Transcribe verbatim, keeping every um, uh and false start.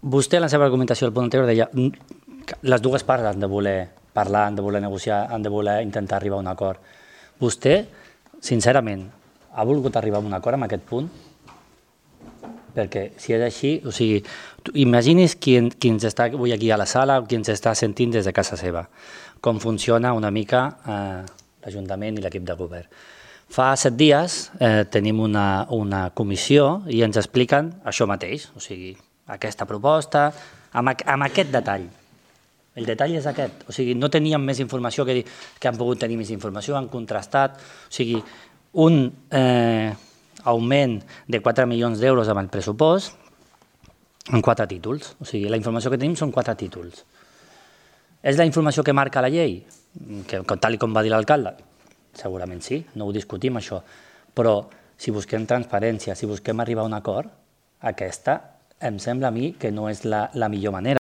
vostè en la seva argumentació del punt anterior deia que les dues parts han de voler parlar, han de voler negociar, han de voler intentar arribar a un acord. Vostè, sincerament, ha volgut arribar a un acord amb aquest punt? Perquè si és així, o sigui, imagini's qui, qui ens està avui aquí a la sala o qui ens està sentint des de casa seva, com funciona una mica eh, l'Ajuntament i l'equip de govern. Fa set dies eh, tenim una, una comissió i ens expliquen això mateix, o sigui, aquesta proposta, amb, amb aquest detall. El detall és aquest, o sigui, no teníem més informació que dir que han pogut tenir més informació, han contrastat, o sigui, un eh, augment de quatre milions d'euros amb el pressupost en quatre títols, o sigui, la informació que tenim són quatre títols. És la informació que marca la llei, que, tal com va dir l'alcalde? Segurament sí, no ho discutim això, però si busquem transparència, si busquem arribar a un acord, aquesta em sembla a mi que no és la, la millor manera.